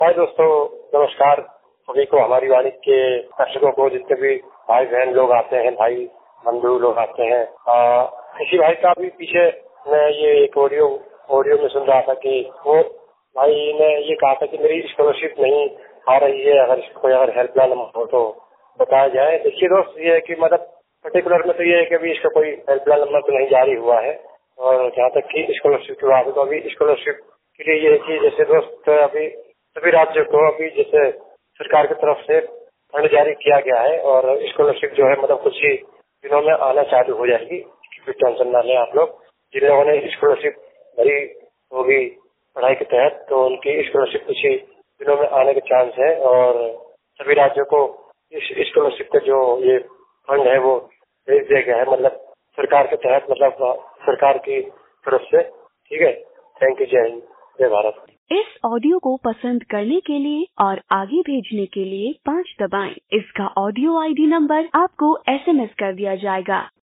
हाय दोस्तों, नमस्कार। सभी को, हमारी वाणी के दर्शकों को, जितने भी भाई बहन लोग आते हैं, भाई बंधु लोग आते हैं। किसी भाई का भी पीछे मैं ये एक ऑडियो में सुन रहा था कि वो भाई ने ये कहा था कि मेरी स्कॉलरशिप नहीं आ रही है, अगर कोई हेल्पलाइन नंबर हो तो बताया जाए। देखिए दोस्त, ये है कि मतलब पर्टिकुलर में तो ये है कि अभी इसका कोई हेल्पलाइन नंबर तो नहीं जारी हुआ है। और जहाँ तक कि स्कॉलरशिप की बात है तो अभी स्कॉलरशिप के लिए ये है कि जैसे दोस्त अभी सभी राज्यों को अभी जैसे सरकार की तरफ से फंड जारी किया गया है और स्कॉलरशिप जो है मतलब कुछ ही दिनों में आना चालू हो जाएगी। कोई टेंशन ना लें आप लोग। जिन लोगों ने स्कॉलरशिप भरी होगी पढ़ाई के तहत, तो उनकी स्कॉलरशिप कुछ ही दिनों में आने के चांस है। और सभी राज्यों को इस स्कॉलरशिप का जो ये फंड है वो भेज दिया गया है, मतलब सरकार के तहत, मतलब सरकार की तरफ से। ठीक है, थैंक यू। जय हिंद, जय भारत। इस ऑडियो को पसंद करने के लिए और आगे भेजने के लिए 5 दबाएं। इसका ऑडियो आईडी नंबर आपको SMS कर दिया जाएगा।